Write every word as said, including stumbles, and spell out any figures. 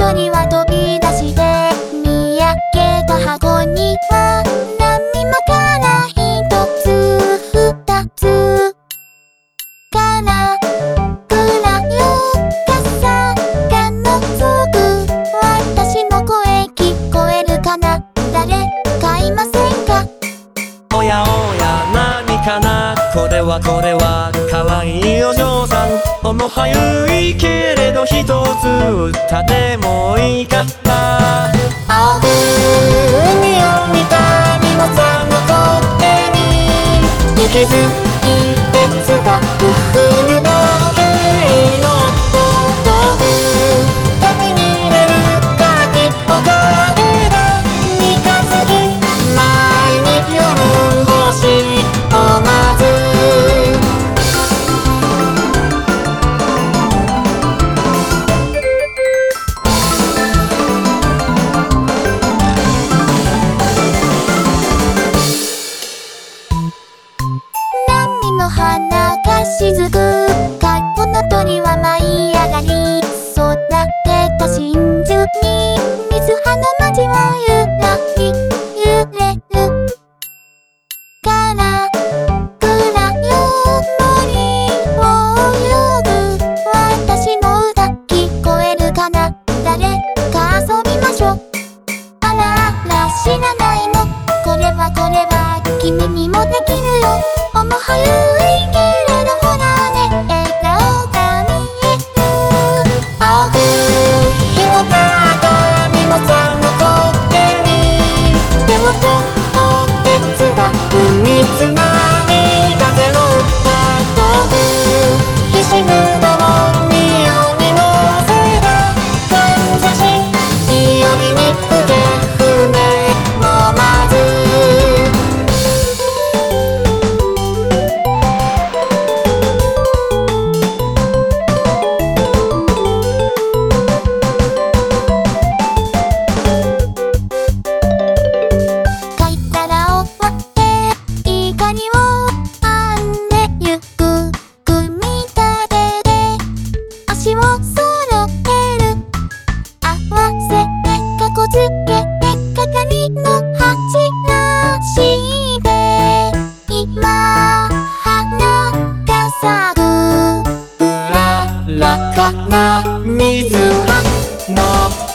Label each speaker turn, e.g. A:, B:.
A: 鳥は飛び出して見上げた箱には波間から一つ二つからくらよ傘がのぞく私の声聞こえるかな誰かいませんか
B: おやおや何かなこれはこれはかわいいお嬢さんおもはゆいけれど一つ歌でもいいかな
A: 青く海を見た荷物の手に行きずい鉄が冬の塀の豆腐旅に入れるガキおかげで三日月毎日夜星を待つ波の花が雫かこの鳥は舞い上がり育てた真珠に水葉の街はゆらり揺れるからくらよ森を泳ぐ私の歌聞こえるかな誰か遊びましょあらあら知らないのこれはこれは君にもできるよおもはゆいけれどほらね笑顔が見える青くひもかった荷物の手に手をと鉄が海つなぎ風の歌豆腐ひしぐの匂いのせがかんざしいよりにふけ船もまず水はの